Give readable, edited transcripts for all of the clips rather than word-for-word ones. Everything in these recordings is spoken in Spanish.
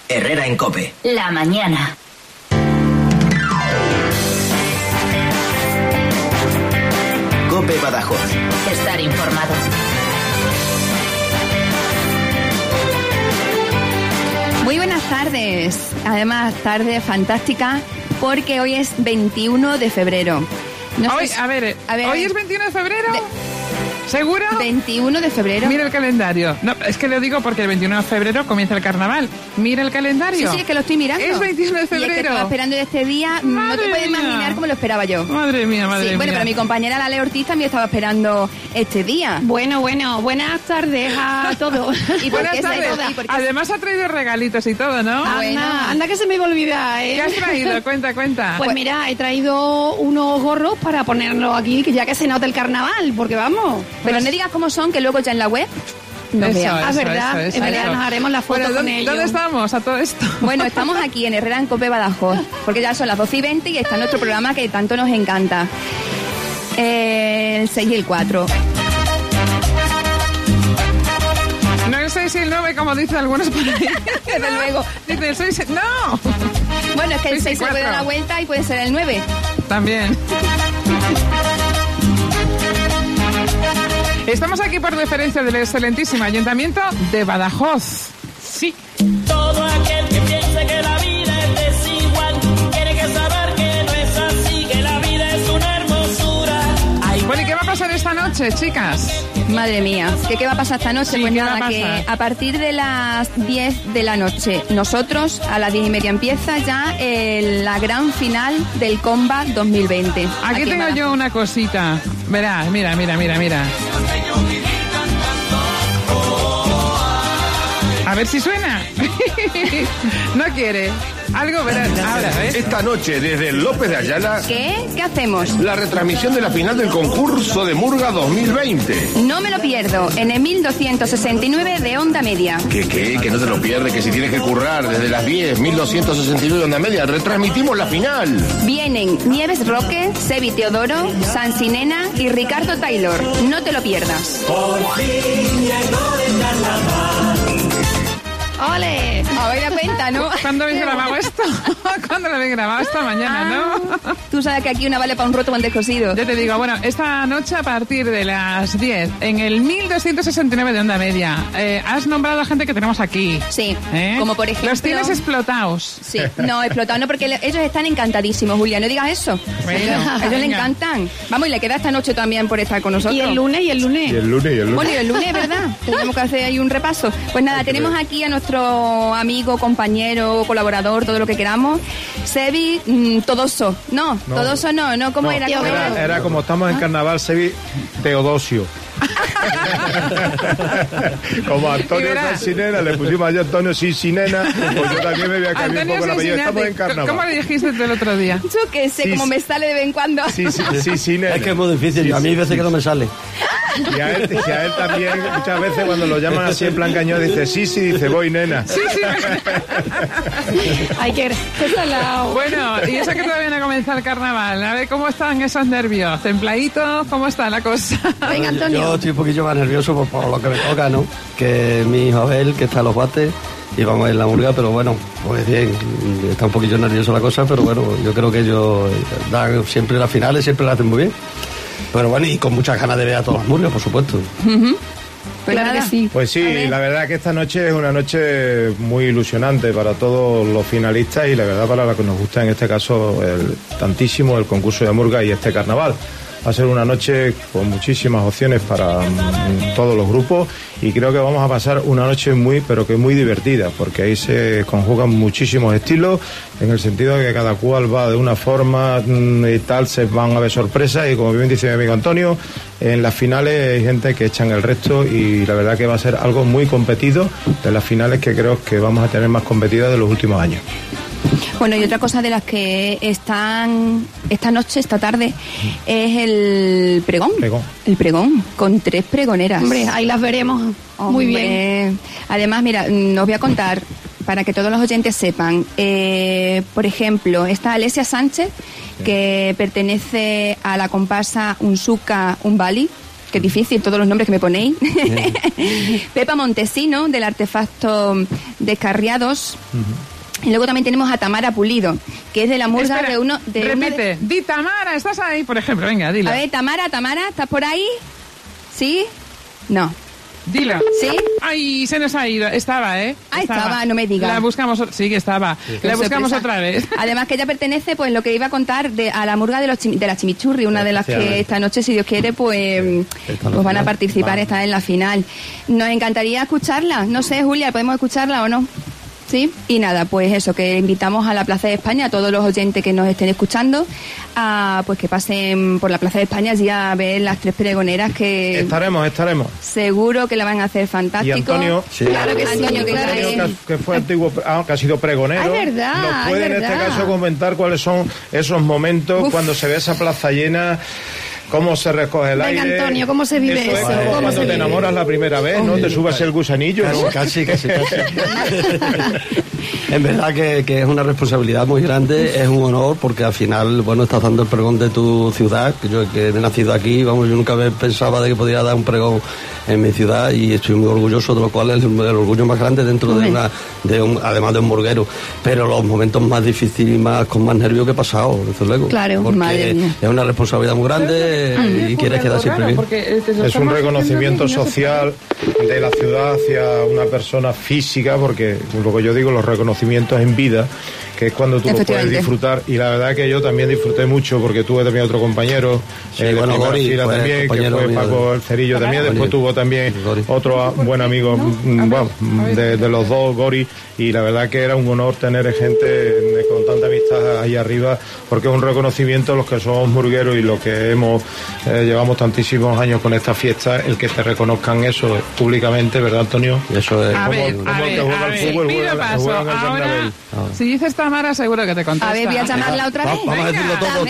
Herrera en COPE. La mañana. COPE Badajoz. Estar informado. Muy buenas tardes. Además, tarde fantástica porque hoy es 21 de febrero. Hoy es 21 de febrero. ¿Seguro? 21 de febrero. Mira el calendario. No, es que lo digo porque el 21 de febrero comienza el carnaval. Mira el calendario. Sí, es que lo estoy mirando. Es 21 de febrero. Y es que estaba esperando este día. No te puedes imaginar cómo lo esperaba yo. Madre mía. Bueno, pero mi compañera la Lea Ortiz también estaba esperando este día. Bueno, buenas tardes a todos. ¿Y buenas tardes. Además ha traído regalitos y todo, ¿no? Anda que se me iba a olvidar, ¿eh? ¿Qué has traído? Cuenta. Pues mira, he traído unos gorros para ponerlos aquí, ya que se note el carnaval, porque vamos. Pero no digas cómo son, que luego ya en la web nos vean. Es verdad, nos haremos la foto con ellos. ¿Dónde estamos a todo esto? Bueno, estamos aquí en Herrera en COPE Badajoz, porque ya son las 12:20 y está nuestro programa que tanto nos encanta. El 6 y el 4. No el 6 y el 9, como dicen algunos por ahí. Desde luego. Dice el 6 ¡No! Bueno, es que el 6 se puede dar la vuelta y puede ser el 9. También. Estamos aquí por deferencia del excelentísimo Ayuntamiento de Badajoz. Sí. Todo aquel que piense que la vida es desigual tiene que saber que no es así, que la vida es una hermosura. Bueno, ¿y qué va a pasar esta noche, chicas? Madre mía, ¿qué va a pasar esta noche? Sí, pues ¿qué nada, va a que pasar? a partir de las 10 de la noche, nosotros a las 10:30 empieza ya la gran final del Comba 2020. Aquí tengo yo una cosita. Verás, mira. A ver si suena. No quiere. Algo, verás. Ahora, ¿ves? Esta noche, desde el López de Ayala, ¿Qué hacemos? la retransmisión de la final del concurso de Murga 2020. No me lo pierdo, en el 1269 de Onda Media. ¿Qué? Que no te lo pierdes, que si tienes que currar desde las 10, 1269 de Onda Media, retransmitimos la final. Vienen Nieves Roque, Sebi Teodoro, Sansi Nena y Ricardo Taylor. No te lo pierdas. ¡Ole! Ahora cuenta, ¿no? ¿Cuándo habéis grabado esto? ¿Cuándo lo habéis grabado? Esta mañana, ¿no? Tú sabes que aquí una vale para un roto o un descosido. Yo te digo, bueno, esta noche a partir de las 10, en el 1269 de Onda Media, has nombrado a gente que tenemos aquí. Sí, como por ejemplo... Los tienes explotados. Sí, no, explotados no, porque ellos están encantadísimos, Julia, no digas eso. Bueno, a ellos les encantan. Vamos, y le queda esta noche también por estar con nosotros. Y el lunes. Bueno, y el lunes, ¿verdad? Tenemos que hacer ahí un repaso. Pues nada, tenemos aquí a nuestro amigo, compañero, colaborador, todo lo que queramos. Sebi Todoso. No, Todoso no, ¿cómo era? Era como estamos en carnaval, Sebi Teodosio. Como Antonio Sansinena, le pusimos allá Antonio Sinsinena, pues yo también me voy a cambiar un poco la apellido. Estamos en carnaval. ¿Cómo le dijiste tú el otro día? Yo qué sé, como me sale de vez en cuando. Sí, Sinena. Es que es muy difícil, a mí hay veces que no me sale. Y a él también, muchas veces cuando lo llaman así en plan cañón, dice dice voy, nena. Sí. Ay, qué salado. Bueno, y eso que todavía no comienza el carnaval. A ver, ¿cómo están esos nervios? ¿Templaditos? ¿Cómo está la cosa? Venga, Antonio. Yo estoy un poquillo más nervioso por lo que me toca, ¿no? Que mi hijo Abel, que está a los bates, y vamos en la murga, pero bueno, pues bien, está un poquillo nervioso la cosa, pero bueno, yo creo que ellos dan siempre las finales, siempre las hacen muy bien. Pero bueno, y con muchas ganas de ver a todos los murgas, por supuesto. Pues Claro nada. que sí. Pues sí, la verdad que esta noche es una noche muy ilusionante para todos los finalistas y la verdad para la que nos gusta en este caso tantísimo el concurso de Murga y este carnaval. Va a ser una noche con muchísimas opciones para todos los grupos y creo que vamos a pasar una noche muy divertida porque ahí se conjugan muchísimos estilos en el sentido de que cada cual va de una forma y tal, se van a ver sorpresas y como bien dice mi amigo Antonio, en las finales hay gente que echan el resto y la verdad que va a ser algo muy competido, de las finales que creo que vamos a tener más competidas de los últimos años. Bueno, y otra cosa de las que están esta noche, esta tarde, es el pregón. El pregón, con 3 pregoneras. Hombre, ahí las veremos. Muy bien. Además, mira, os voy a contar, para que todos los oyentes sepan, por ejemplo, está Alesia Sánchez, que pertenece a la comparsa Unsuka Umbali, qué difícil todos los nombres que me ponéis. Pepa Montesino, del Artefacto Descarriados. Y luego también tenemos a Tamara Pulido, que es de la murga. Espera, repite, di Tamara, ¿estás ahí? Por ejemplo, venga, dila. A ver, Tamara, ¿estás por ahí? ¿Sí? No. Dila. ¿Sí? Ay, se nos ha ido. Estaba, ¿eh? Estaba, no me digas. La buscamos, sí que estaba. Sí. La buscamos otra vez. Además que ella pertenece, pues lo que iba a contar, a la murga de la Chimichurri, una de las que esta noche, si Dios quiere, pues van a participar, está en la final. Nos encantaría escucharla. No sé, Julia, ¿podemos escucharla o no? Sí, y nada, pues eso, que invitamos a la Plaza de España, a todos los oyentes que nos estén escuchando, a pues que pasen por la Plaza de España y a ver las 3 pregoneras que... Estaremos. Seguro que la van a hacer fantástico. Y Antonio, claro que sí, Antonio, que fue antiguo, que ha sido pregonero, es verdad, nos puede en este caso comentar cuáles son esos momentos cuando se ve esa plaza llena. ¿Cómo se recoge el aire? Venga, Antonio, ¿cómo se vive eso? Es como cuando te enamoras la primera vez, ¿no? Te subes el gusanillo, ¿no? Casi. En verdad que es una responsabilidad muy grande, es un honor, porque al final, bueno, estás dando el pregón de tu ciudad. Yo que he nacido aquí, vamos, yo nunca pensaba de que podía dar un pregón en mi ciudad, y estoy muy orgulloso, de lo cual es el orgullo más grande dentro además de un murguero. Pero los momentos más difíciles y con más nervios que he pasado, desde luego. Claro, porque es una responsabilidad muy grande y quieres quedar siempre bien. Es un reconocimiento social de la ciudad hacia una persona física, porque lo que yo digo, los reconocimientos en vida, que es cuando tú lo puedes disfrutar, y la verdad que yo también disfruté mucho, porque tuve también otro compañero Gori, fila también, que fue Paco El Cerillo también, después tuvo también otro buen amigo, de los dos, Gori, y la verdad que era un honor tener gente con tanta amistad ahí arriba, porque es un reconocimiento a los que somos murgueros y los que llevamos tantísimos años con esta fiesta, el que te reconozcan eso públicamente, ¿verdad, Antonio? Eso es. A ver, pido paso. Ahora, si dices Tamara, seguro que te contesta. A ver, voy a llamarla otra vez. Vamos a decirlo todo.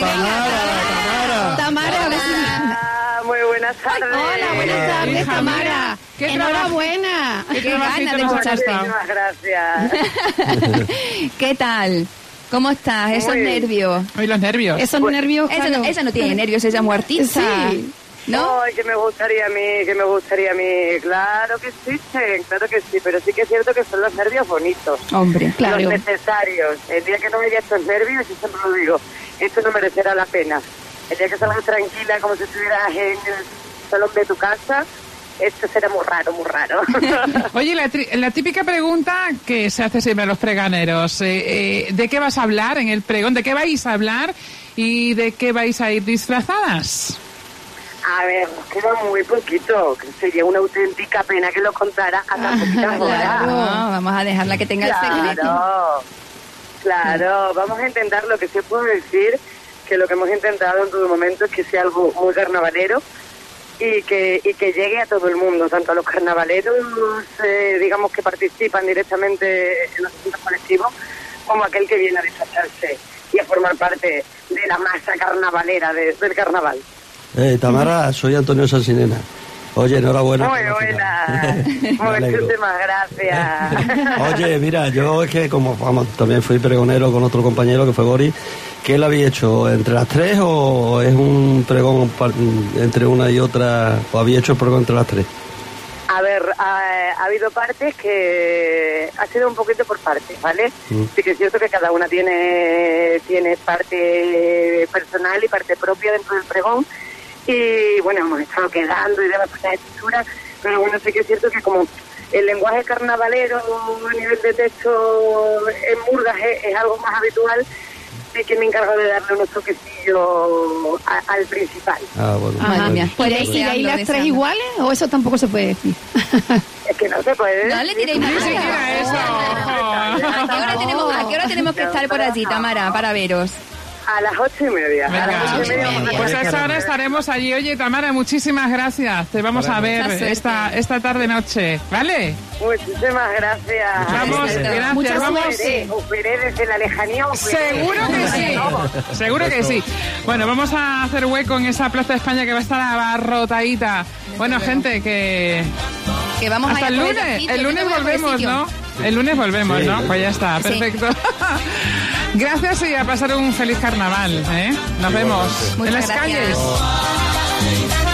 Tamara. Muy buenas tardes. Hola, buenas tardes, Tamara. Enhorabuena. Qué ganas de escucharte. Muchísimas gracias. ¿Qué tal? ¿Cómo estás? Esos nervios. Ay, los nervios. Esos nervios, claro. Ella no tiene nervios, ella es muy artista. Sí. ¿No? Ay, que me gustaría a mí. Claro que sí, pero sí que es cierto que son los nervios bonitos. Hombre, claro. Los necesarios. El día que no me haya estos nervios, yo siempre lo digo, esto no merecerá la pena. El día que salgas tranquila, como si estuvieras en el salón de tu casa, esto será muy raro. Oye, la típica pregunta que se hace siempre a los pregoneros, ¿de qué vas a hablar en el pregón? ¿De qué vais a hablar? ¿Y de qué vais a ir disfrazadas? A ver, nos queda muy poquito, que sería una auténtica pena que lo contara a tan poquita hora. Claro, vamos a dejarla que tenga el secreto. Claro, vamos a intentar, lo que sí puedo decir, que lo que hemos intentado en todo momento es que sea algo muy carnavalero y que llegue a todo el mundo, tanto a los carnavaleros, digamos, que participan directamente en los eventos colectivos, como aquel que viene a disfrazarse y a formar parte de la masa carnavalera del carnaval. Tamara, soy Antonio Sansinena. Oye, enhorabuena. Muy buena. Muchísimas gracias. Oye, mira, yo es que también fui pregonero con otro compañero que fue Gori. ¿Qué lo había hecho? ¿Entre las 3 o es un pregón entre una y otra? ¿O había hecho el pregón entre las 3? A ver, ha habido partes que ha sido un poquito por partes, ¿vale? Sí que es cierto que cada una tiene parte personal y parte propia dentro del pregón. Y bueno, hemos estado quedando y demás cosas de textura, pero bueno, sí que es cierto que como el lenguaje carnavalero a nivel de texto en murgas es algo más habitual, sí que me encargo de darle unos toquecillos al principal. Bueno. Ajá, ¿podéis ir ahí las 3 iguales o eso tampoco se puede decir? Es que no se puede. No le tiréis más. Ni siquiera eso. ¿A qué hora tenemos que estar por allí, Tamara, para veros? A las 8:30. Venga. A las 8:30. Pues a esa hora estaremos allí. Oye, Tamara, muchísimas gracias. Te vamos a ver esta tarde-noche, ¿vale? Muchísimas gracias. Vamos, gracias. Vamos. Os veré desde la lejanía. Seguro que sí. Seguro que sí. Bueno, vamos a hacer hueco en esa Plaza de España que va a estar abarrotadita. Bueno, gente, que vamos hasta el lunes. El lunes volvemos, ¿no? El lunes volvemos, ¿no? Pues ya está, perfecto. Gracias y a pasar un feliz carnaval, ¿eh? Nos vemos en las calles.